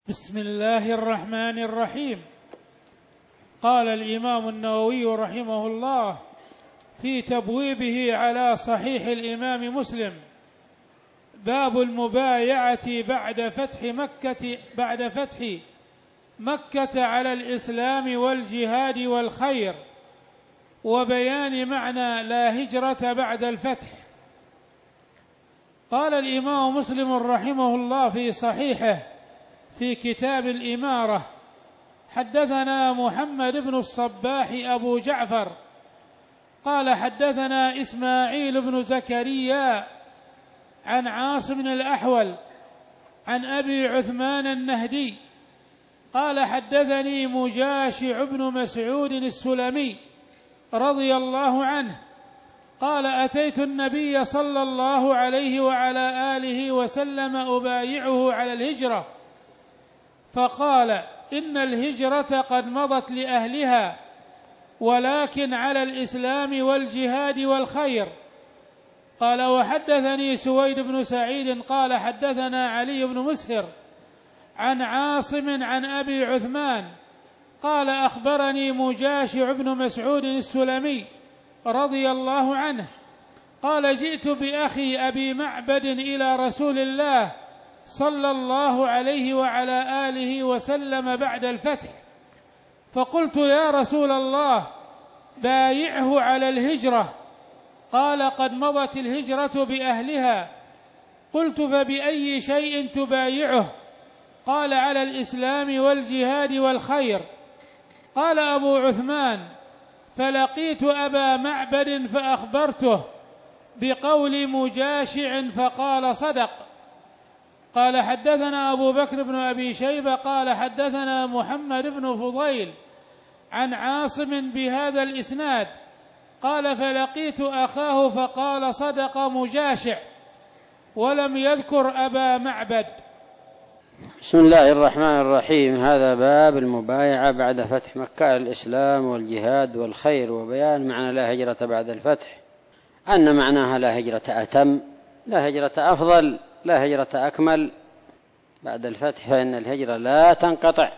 بسم الله الرحمن الرحيم. قال الإمام النووي رحمه الله في تبويبه على صحيح الإمام مسلم: باب المبايعة بعد فتح مكة على الإسلام والجهاد والخير، وبيان معنى لا هجرة بعد الفتح. قال الإمام مسلم رحمه الله في صحيحه في كتاب الإمارة: حدثنا محمد بن الصباح أبو جعفر قال حدثنا إسماعيل بن زكريا عن عاصم الأحول عن أبي عثمان النهدي قال حدثني مجاشع بن مسعود السلمي رضي الله عنه قال: أتيت النبي صلى الله عليه وعلى آله وسلم أبايعه على الهجرة، فقال: إن الهجرة قد مضت لأهلها، ولكن على الإسلام والجهاد والخير. قال: وحدثني سويد بن سعيد قال حدثنا علي بن مسهر عن عاصم عن أبي عثمان قال: أخبرني مجاشع بن مسعود السلمي رضي الله عنه قال: جئت بأخي أبي معبد إلى رسول الله صلى الله عليه وعلى آله وسلم بعد الفتح، فقلت: يا رسول الله، بايعه على الهجرة. قال: قد مضت الهجرة بأهلها. قلت: فبأي شيء تبايعه؟ قال: على الإسلام والجهاد والخير. قال أبو عثمان: فلقيت أبا معبد فأخبرته بقول مجاشع فقال: صدق. قال: حدثنا أبو بكر بن أبي شيبة قال حدثنا محمد بن فضيل عن عاصم بهذا الإسناد قال: فلقيت أخاه فقال: صدق مجاشع، ولم يذكر أبا معبد. بسم الله الرحمن الرحيم. هذا باب المبايعة بعد فتح مكة على الإسلام والجهاد والخير، وبيان معنى لا هجرة بعد الفتح، أن معناها لا هجرة أتم، لا هجرة أفضل، لا هجرة أكمل بعد الفتح، فإن الهجرة لا تنقطع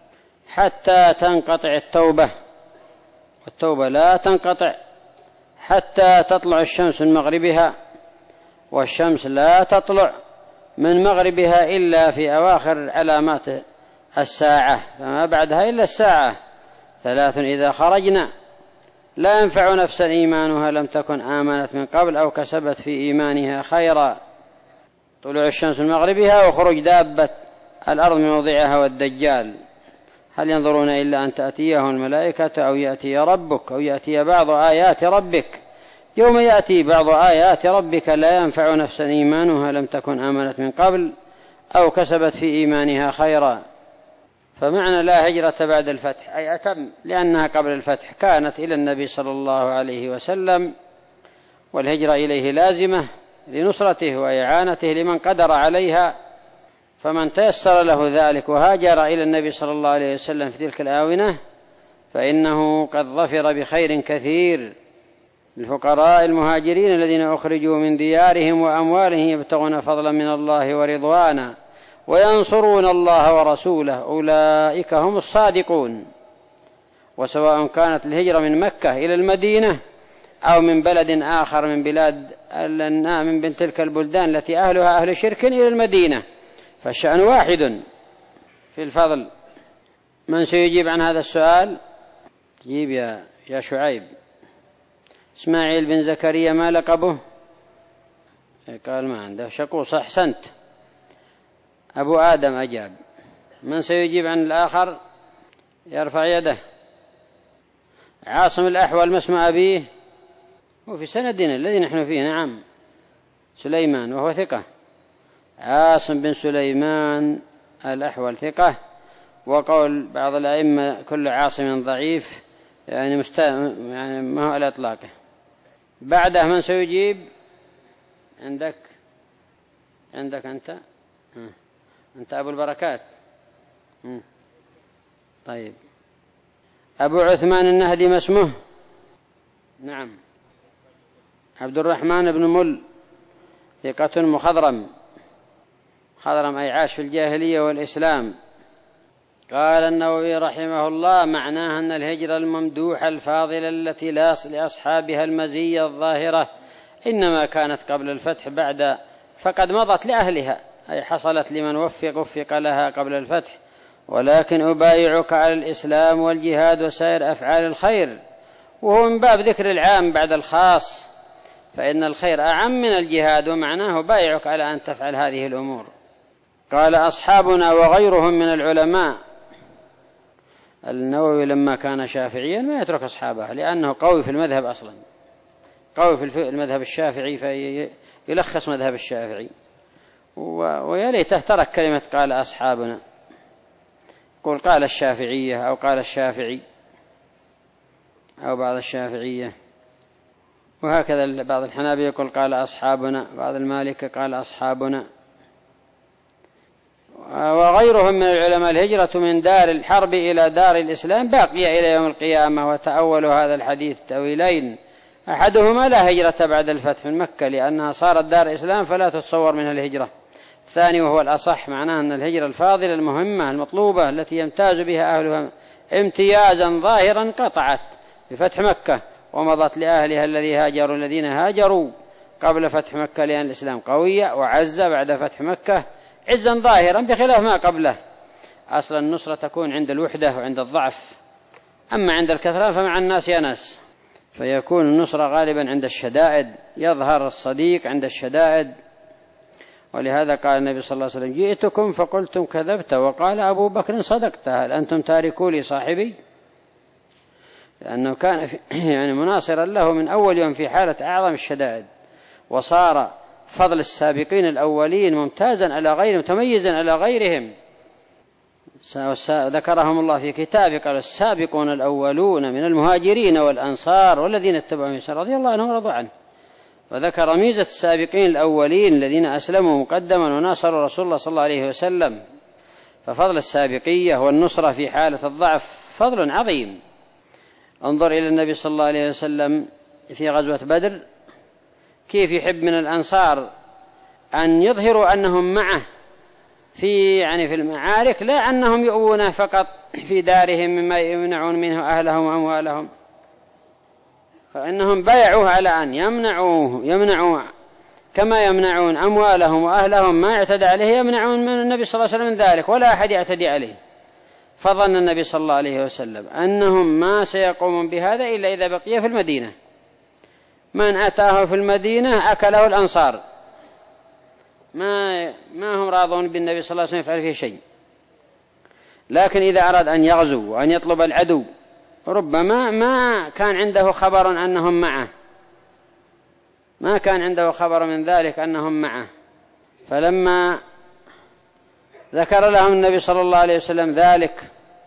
حتى تنقطع التوبة، والتوبة لا تنقطع حتى تطلع الشمس من مغربها، والشمس لا تطلع من مغربها إلا في أواخر علامات الساعة، فما بعدها إلا الساعة. 3 إذا خرجنا لا ينفع نفسا إيمانها لم تكن آمنت من قبل أو كسبت في إيمانها خيرا: طلوع الشمس من مغربها، وخروج دابة الأرض من موضعها، والدجال. هل ينظرون إلا أن تأتيهم الملائكة أو يأتي ربك أو يأتي بعض آيات ربك. يوم يأتي بعض آيات ربك لا ينفع نفسا إيمانها لم تكن آمنت من قبل أو كسبت في إيمانها خيرا. فمعنى لا هجرة بعد الفتح أي أتم، لأنها قبل الفتح كانت إلى النبي صلى الله عليه وسلم، والهجرة إليه لازمة لنصرته وإعانته لمن قدر عليها، فمن تيسر له ذلك وهاجر إلى النبي صلى الله عليه وسلم في تلك الآونة فإنه قد ظفر بخير كثير. الفقراء المهاجرين الذين أخرجوا من ديارهم وأموالهم يبتغون فضلا من الله ورضوانا وينصرون الله ورسوله أولئك هم الصادقون. وسواء كانت الهجرة من مكة إلى المدينة أو من بلد آخر من تلك البلدان التي أهلها أهل شرك إلى المدينة، فالشأن واحد في الفضل. من سيجيب عن هذا السؤال؟ جيب يا شعيب. إسماعيل بن زكريا ما لقبه؟ قال ما عنده. شقوص، أحسنت. أبو آدم أجاب. من سيجيب عن الآخر؟ يرفع يده. عاصم الأحول ما اسم أبيه؟ وفي سندنا الذي نحن فيه، نعم، سليمان، وهو ثقة. عاصم بن سليمان الأحول ثقة، وقول بعض الأئمة كل عاصم ضعيف، يعني ما هو على إطلاقه. بعده من سيجيب؟ عندك أنت أبو البركات. طيب، أبو عثمان النهدي ما اسمه؟ نعم، عبد الرحمن بن مل، ثقة مخضرم. خضرم أي عاش في الجاهلية والإسلام. قال النووي رحمه الله: معناها أن الهجرة الممدوحة الفاضلة التي لا لأصحابها المزية الظاهرة إنما كانت قبل الفتح بعد فقد مضت لأهلها، أي حصلت لمن وفق لها قبل الفتح. ولكن أبايعك على الإسلام والجهاد وسائر أفعال الخير، وهو من باب ذكر العام بعد الخاص، فإن الخير أعم من الجهاد، ومعناه بايعك على أن تفعل هذه الأمور. قال: أصحابنا وغيرهم من العلماء. النووي لما كان شافعيا ما يترك أصحابه، لأنه قوي في المذهب أصلا، قوي في المذهب الشافعي، فيلخص مذهب الشافعي. ويليته ترك كلمة قال أصحابنا، يقول قال الشافعية أو قال الشافعي أو بعض الشافعية، وهكذا بعض الحنابلة يقول قال أصحابنا، بعض المالكة قال أصحابنا. وغيرهم من العلماء: الهجرة من دار الحرب إلى دار الإسلام باقية إلى يوم القيامة. وتأولوا هذا الحديث تأويلين: أحدهما لا هجرة بعد الفتح من مكة لأنها صارت دار إسلام فلا تتصور منها الهجرة. الثاني وهو الأصح، معناه أن الهجرة الفاضلة المهمة المطلوبة التي يمتاز بها أهلها امتيازا ظاهرا قطعت بفتح مكة ومضت لأهلها الذين هاجروا قبل فتح مكة، لأن الإسلام قوية وعز بعد فتح مكة عزا ظاهرا بخلاف ما قبله. أصلا النصرة تكون عند الوحدة وعند الضعف، أما عند الكثرة فمع الناس ينس، فيكون النصرة غالبا عند الشدائد، يظهر الصديق عند الشدائد. ولهذا قال النبي صلى الله عليه وسلم: جئتكم فقلتم كذبت، وقال أبو بكر: صدقت، هل أنتم تاركوا لي صاحبي؟ لأنه كان يعني مناصرا له من أول يوم في حالة أعظم الشدائد، وصار فضل السابقين الأولين ممتازا على غيرهم، متميزا على غيرهم. ذكرهم الله في كتابه، قال: السابقون الأولون من المهاجرين والأنصار والذين اتبعوا بإحسان رضي الله عنهم ورضوا عنه. وذكر ميزة السابقين الأولين الذين أسلموا مقدما وناصروا رسول الله صلى الله عليه وسلم. ففضل السابقية والنصرة في حالة الضعف فضل عظيم. انظر إلى النبي صلى الله عليه وسلم في غزوة بدر، كيف يحب من الأنصار أن يظهروا أنهم معه في المعارك، لا أنهم يؤونه فقط في دارهم مما يمنعون منه أهلهم وأموالهم، فإنهم بايعوه على أن يمنعوا كما يمنعون أموالهم وأهلهم ما يعتدى عليه، يمنعون من النبي صلى الله عليه وسلم من ذلك ولا أحد يعتدي عليه. فظن النبي صلى الله عليه وسلم أنهم ما سيقومون بهذا إلا إذا بقي في المدينة، من أتاه في المدينة أكله الأنصار، ما هم راضون بالنبي صلى الله عليه وسلم يفعل فيه شيء. لكن إذا أراد أن يغزو وأن يطلب العدو ربما ما كان عنده خبر أنهم معه، ما كان عنده خبر من ذلك أنهم معه. فلما ذكر لهم النبي صلى الله عليه وسلم ذلك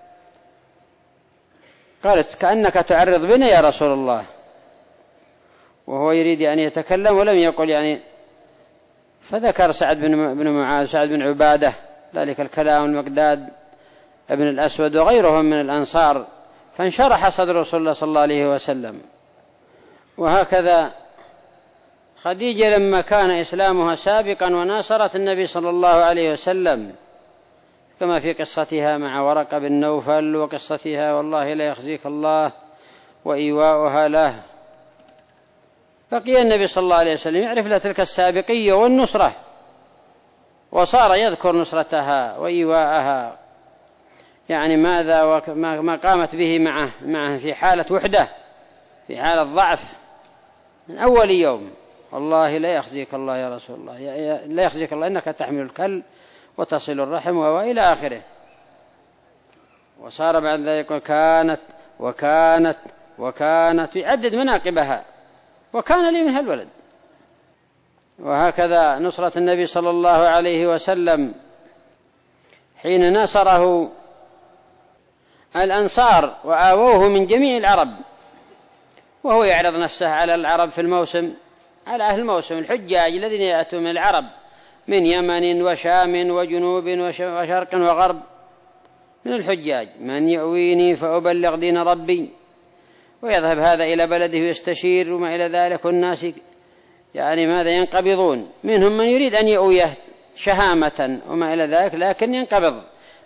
قالت: كأنك تعرض بنا يا رسول الله، وهو يريد أن يتكلم ولم يقل فذكر سعد بن معاذ، سعد بن عبادة ذلك الكلام، المقداد ابن الأسود وغيرهم من الأنصار، فانشرح صدر رسول الله صلى الله عليه وسلم. وهكذا خديجة لما كان إسلامها سابقا وناصرت النبي صلى الله عليه وسلم، كما في قصتها مع ورقة بن نوفل وقصتها والله لا يخزيك الله وإيواؤها له، بقي النبي صلى الله عليه وسلم يعرف له تلك السابقية والنصرة، وصار يذكر نصرتها وإيواءها، ماذا وما قامت به معه في حالة وحدة، في حالة ضعف من أول يوم. والله لا يخزيك الله يا رسول الله، لا يخزيك الله إنك تحمل الكل وتصل الرحم وإلى آخره. وصار بعد ذلك وكانت يعدد مناقبها، وكان لي منها الولد. وهكذا نصرة النبي صلى الله عليه وسلم حين نصره الأنصار وآووه من جميع العرب، وهو يعرض نفسه على العرب في الموسم، على أهل الموسم الحجاج الذين يأتون من العرب من يمن وشام وجنوب وشرق وغرب من الحجاج: من يؤويني فأبلغ دين ربي، ويذهب هذا إلى بلده ويستشير وما إلى ذلك، والناس ماذا ينقبضون، منهم من يريد أن يؤويه شهامة وما إلى ذلك، لكن ينقبض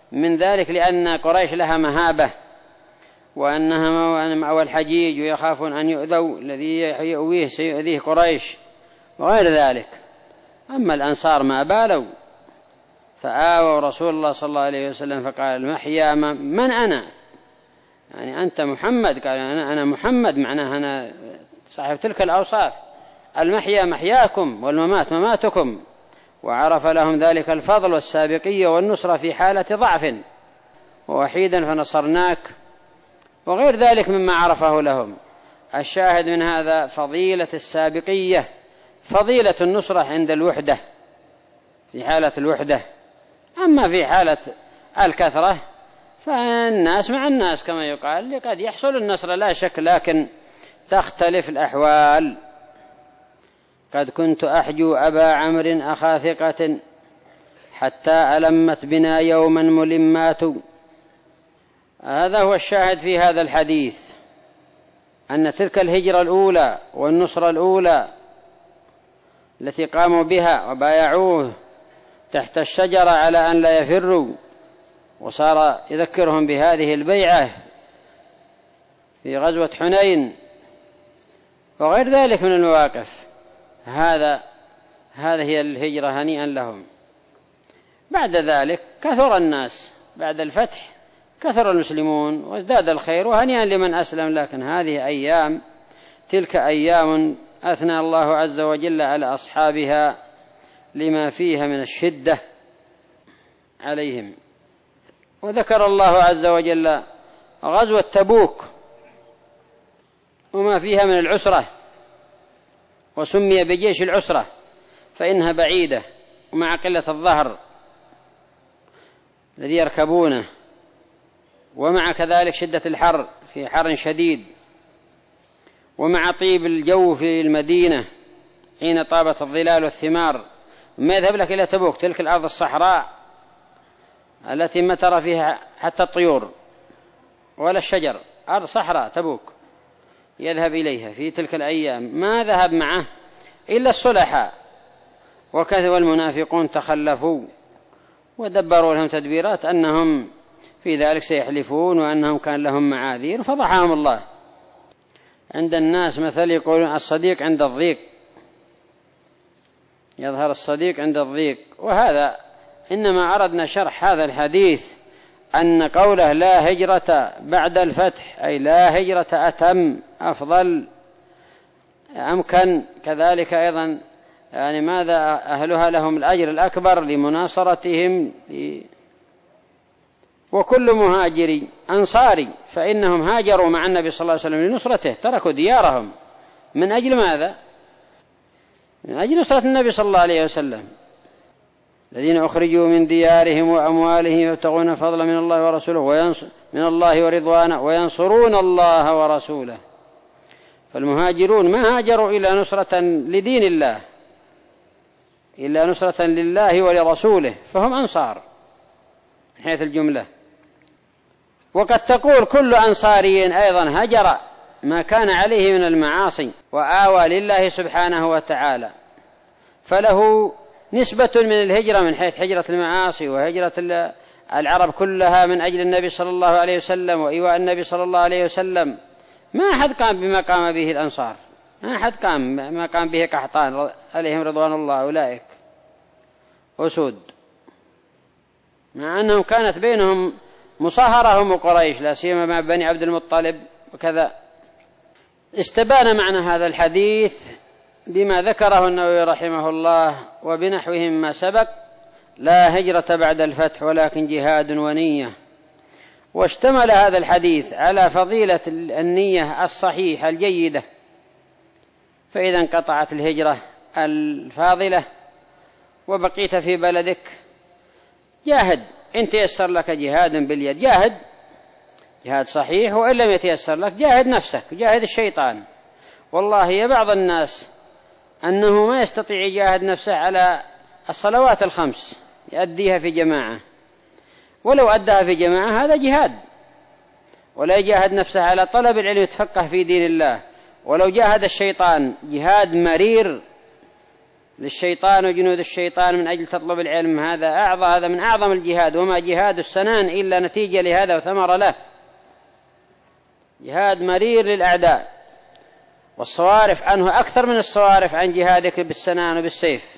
من ذلك لأن قريش لها مهابة وأنها مأوى الحجيج ويخافون أن يؤذوا، الذي يؤويه سيؤذيه قريش وغير ذلك. أما الأنصار ما بالوا، فآووا رسول الله صلى الله عليه وسلم فقال المحيا من أنا؟ يعني أنت محمد؟ قال أنا محمد، معناه أنا صاحب تلك الأوصاف. المحيا محياكم والممات مماتكم. وعرف لهم ذلك الفضل والسابقية والنصرة في حالة ضعف، ووحيدا فنصرناك، وغير ذلك مما عرفه لهم. الشاهد من هذا فضيلة السابقية، فضيلة النصرة عند الوحدة، في حالة الوحدة. أما في حالة الكثرة فالناس مع الناس كما يقال، قد يحصل النصر لا شك، لكن تختلف الأحوال. قد كنت أحجو أبا عمرو أخا ثقة حتى ألمت بنا يوما ملمات. هذا هو الشاهد في هذا الحديث، أن تلك الهجرة الأولى والنصرة الأولى التي قاموا بها وبايعوه تحت الشجرة على أن لا يفروا، وصار يذكرهم بهذه البيعة في غزوة حنين وغير ذلك من المواقف. هذه هي الهجرة، هنيئا لهم. بعد ذلك كثر الناس، بعد الفتح كثر المسلمون وازداد الخير، وهنيئا لمن أسلم. لكن هذه أيام، تلك أيام أثنى الله عز وجل على أصحابها لما فيها من الشدة عليهم. وذكر الله عز وجل غزوة تبوك وما فيها من العسرة، وسمي بجيش العسرة فإنها بعيدة ومع قلة الظهر الذي يركبونه، ومع كذلك شدة الحر، في حر شديد، ومع طيب الجو في المدينة حين طابت الظلال والثمار. ما يذهب لك إلى تبوك، تلك الأرض الصحراء التي ما ترى فيها حتى الطيور ولا الشجر، أرض صحراء تبوك يذهب إليها في تلك الأيام. ما ذهب معه إلا الصلحاء، وكذب المنافقون تخلفوا ودبروا لهم تدبيرات أنهم في ذلك سيحلفون وأنهم كان لهم معاذير، فضحهم الله. عند الناس مثل يقولون الصديق عند الضيق، يظهر الصديق عند الضيق. وهذا إنما أردنا شرح هذا الحديث أن قوله لا هجرة بعد الفتح أي لا هجرة أتم أفضل أمكن، كذلك أيضا يعني ماذا أهلها لهم الأجر الأكبر لمناصرتهم. وكل مهاجري أنصاري فإنهم هاجروا مع النبي صلى الله عليه وسلم لنصرته، تركوا ديارهم من أجل ماذا؟ من أجل نصرة النبي صلى الله عليه وسلم. الذين أخرجوا من ديارهم وأموالهم يبتغون فضلا من الله ورسوله من الله ورضوانه وينصرون الله ورسوله. فالمهاجرون ما هاجروا إلا نصرة لدين الله، إلا نصرة لله ولرسوله، فهم أنصار من حيث الجملة. وقد تقول كل أنصاري أيضا هجر ما كان عليه من المعاصي وآوى لله سبحانه وتعالى، فله نسبة من الهجرة من حيث هجرة المعاصي وهجرة العرب كلها من أجل النبي صلى الله عليه وسلم وإيواء النبي صلى الله عليه وسلم. ما أحد قام بما قام به الأنصار، ما أحد قام ما قام به قحطان عليهم رضوان الله، أولئك أسود، مع أنهم كانت بينهم مصاهرة هم قريش، لا سيما مع بني عبد المطلب وكذا. استبان معنى هذا الحديث بما ذكره النووي رحمه الله وبنحوه مما سبق: لا هجرة بعد الفتح ولكن جهاد ونية. واشتمل هذا الحديث على فضيلة النية الصحيحة الجيدة. فإذا انقطعت الهجرة الفاضلة وبقيت في بلدك، جاهد، إن تيسر لك جهاد باليد جاهد، جهاد صحيح، وإن لم يتيسر لك جاهد نفسك، جاهد الشيطان. والله يا بعض الناس أنه ما يستطيع يجاهد نفسه على الصلوات الخمس يؤديها في جماعة، ولو أداها في جماعة هذا جهاد. ولا يجاهد نفسه على طلب العلم يتفقه في دين الله، ولو جاهد الشيطان جهاد مرير للشيطان وجنود الشيطان من أجل تطلب العلم، هذا من أعظم الجهاد، وما جهاد السنان إلا نتيجة لهذا وثمر له، جهاد مرير للأعداء، والصوارف عنه أكثر من الصوارف عن جهادك بالسنان وبالسيف،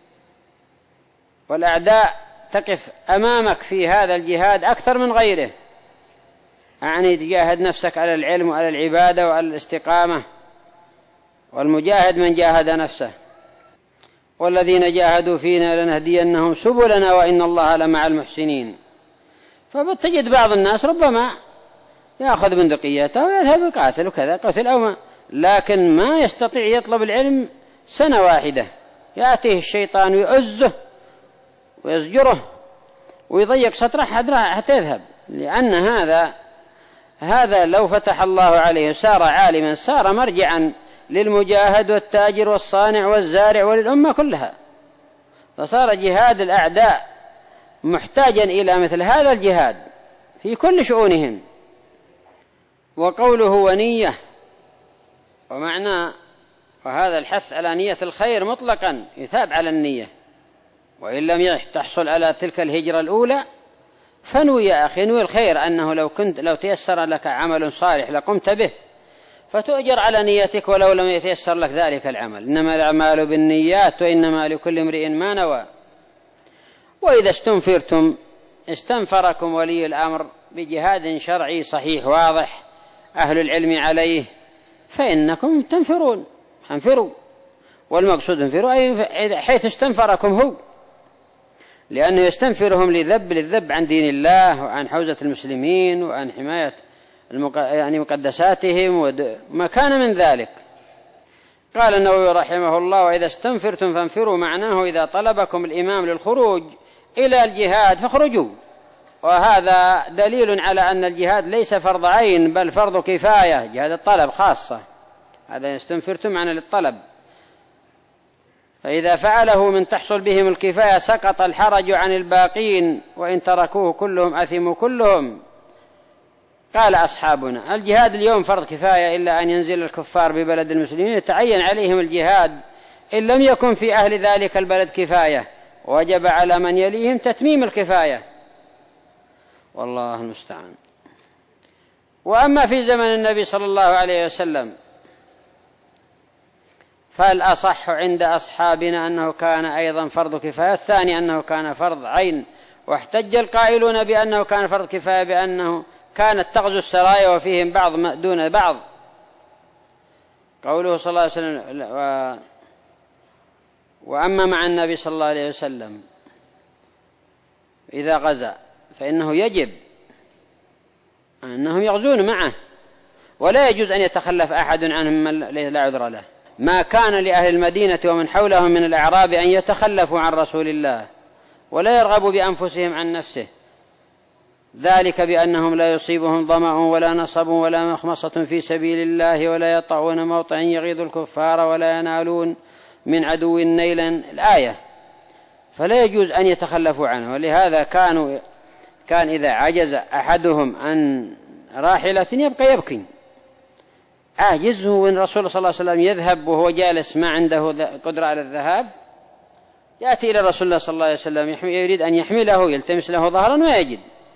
والأعداء تقف أمامك في هذا الجهاد أكثر من غيره، يعني تجاهد نفسك على العلم وعلى العبادة وعلى الاستقامة، والمجاهد من جاهد نفسه، والذين جاهدوا فينا لنهدينهم سبلنا وإن الله لمع المحسنين. فبتجد بعض الناس ربما يأخذ بندقيته ويذهب يقاتل وكذا قتل أو ما، لكن ما يستطيع يطلب العلم سنة واحدة، يأتيه الشيطان ويؤزه ويزجره ويضيق سطره حتى يذهب، لأن هذا لو فتح الله عليه صار عالما، صار مرجعا للمجاهد والتاجر والصانع والزارع وللأمة كلها، فصار جهاد الأعداء محتاجا إلى مثل هذا الجهاد في كل شؤونهم. وقوله ونية ومعنى، وهذا الحث على نية الخير مطلقا يثاب على النية، وإن لم تحصل على تلك الهجرة الأولى فنوي يا أخي، نوي الخير، أنه لو تيسر لك عمل صالح لقمت به فتؤجر على نيتك ولو لم يتيسر لك ذلك العمل، إنما الأعمال بالنيات وإنما لكل امرئ ما نوى. وإذا استنفرتم استنفركم ولي الأمر بجهاد شرعي صحيح واضح أهل العلم عليه، فإنكم تنفرون، انفروا، والمقصود انفروا أي حيث استنفركم هو، لأنه يستنفرهم للذب عن دين الله وعن حوزة المسلمين وعن حماية مقدساتهم وما كان من ذلك. قال النووي رحمه الله: وإذا استنفرتم فانفروا، معناه إذا طلبكم الإمام للخروج إلى الجهاد فاخرجوا. وهذا دليل على أن الجهاد ليس فرض عين بل فرض كفاية، جهاد الطلب خاصة، هذا استنفرتم عن للطلب، فإذا فعله من تحصل بهم الكفاية سقط الحرج عن الباقين، وإن تركوه كلهم أثموا كلهم. قال أصحابنا: الجهاد اليوم فرض كفاية إلا أن ينزل الكفار ببلد المسلمين يتعين عليهم الجهاد، إن لم يكن في أهل ذلك البلد كفاية، وجب على من يليهم تتميم الكفاية، والله المستعان. وأما في زمن النبي صلى الله عليه وسلم فالأصح عند أصحابنا أنه كان أيضا فرض كفاية، الثاني أنه كان فرض عين، واحتج القائلون بأنه كان فرض كفاية بأنه كانت تغزو السرايا وفيهم بعض دون بعض. قوله صلى الله عليه وسلم: وأما مع النبي صلى الله عليه وسلم إذا غزا فإنه يجب أنهم يغزون معه، ولا يجوز أن يتخلف أحد عنهم من لا عذر له. ما كان لأهل المدينة ومن حولهم من الأعراب أن يتخلفوا عن رسول الله ولا يرغبوا بأنفسهم عن نفسه، ذلك بأنهم لا يصيبهم ظمأ ولا نصب ولا مخمصة في سبيل الله ولا يطعون موطئا يغيظ الكفار ولا ينالون من عدو نيلا، الآية. فلا يجوز أن يتخلفوا عنه، ولهذا كان إذا عجز أحدهم عن راحلة يبقى يبكي عاجزه، وإن رسول صلى الله عليه وسلم يذهب وهو جالس ما عنده قدرة على الذهاب يأتي إلى رسول الله صلى الله عليه وسلم يريد أن يحمله، يلتمس له ظهرا ويجد.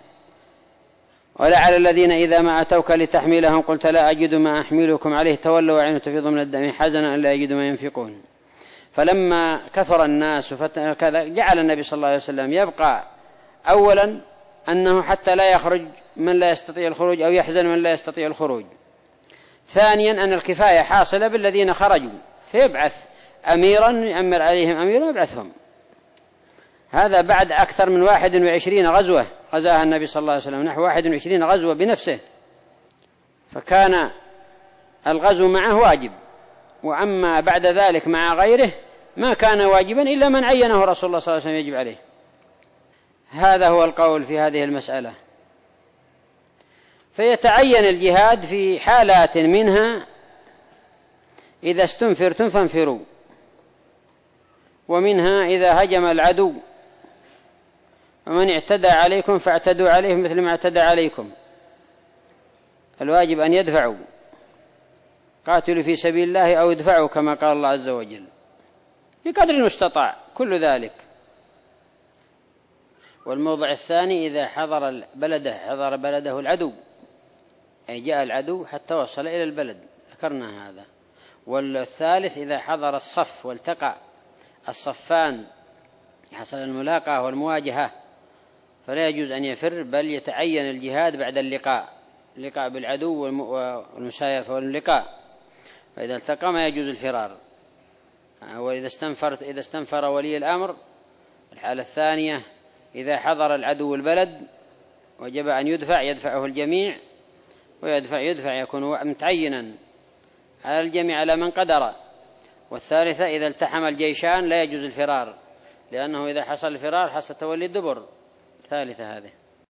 ولعل الذين إذا ما أتوك لتحملهم قلت لا أجد ما أحملكم عليه تولوا وعينهم تفيض من الدم حزنا أن لا يجدوا ما ينفقون. فلما كثر الناس جعل النبي صلى الله عليه وسلم يبقى أولا أنه حتى لا يخرج من لا يستطيع الخروج أو يحزن من لا يستطيع الخروج، ثانيا أن الكفاية حاصلة بالذين خرجوا، فيبعث أميرا يأمر عليهم أميرا يبعثهم. هذا بعد أكثر من 21 غزوة غزاها النبي صلى الله عليه وسلم، نحو 21 غزوة بنفسه، فكان الغزو معه واجب. وأما بعد ذلك مع غيره ما كان واجبا إلا من عينه رسول الله صلى الله عليه وسلم يجب عليه. هذا هو القول في هذه المسألة. فيتعين الجهاد في حالات، منها إذا استنفرتم فانفروا، ومنها إذا هجم العدو، ومن اعتدى عليكم فاعتدوا عليه مثل ما اعتدى عليكم، الواجب أن يدفعوا، قاتلوا في سبيل الله أو ادفعوا كما قال الله عز وجل. بقدر المستطاع كل ذلك. والموضع الثاني إذا حضر بلده العدو، أي جاء العدو حتى وصل إلى البلد، ذكرنا هذا. والثالث إذا حضر الصف والتقى الصفان، حصل الملاقاة والمواجهة، فلا يجوز أن يفر، بل يتعين الجهاد بعد اللقاء بالعدو والمسايفة واللقاء. فإذا التقى ما يجوز الفرار. وإذا استنفر ولي الأمر، الحالة الثانية إذا حضر العدو البلد وجب أن يدفعه الجميع، يدفع يكون متعينا على الجميع على من قدر. والثالثة إذا التحم الجيشان لا يجوز الفرار، لأنه إذا حصل الفرار حصل تولي الدبر. ثالثة هذه.